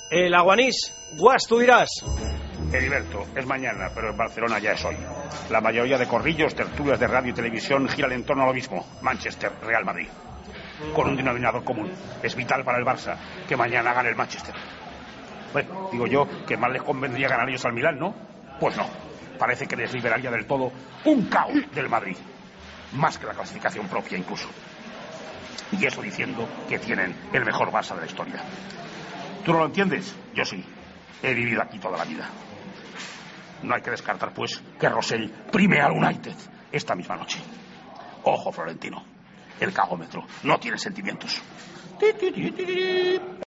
El Aguanís, Guas, tú dirás. Heriberto, es mañana, pero en Barcelona ya es hoy. La mayoría de corrillos, tertulias de radio y televisión giran en torno a lo mismo. Manchester, Real Madrid. Con un denominador común. Es vital para el Barça que mañana gane el Manchester. Bueno, digo yo que más les convendría ganar ellos al Milán, ¿no? Pues no. Parece que les liberaría del todo un caos del Madrid. Más que la clasificación propia incluso. Y eso diciendo que tienen el mejor Barça de la historia. ¿Tú no lo entiendes? Yo sí. He vivido aquí toda la vida. No hay que descartar, pues, que Rosell prime al United esta misma noche. Ojo, Florentino. El cagómetro no tiene sentimientos.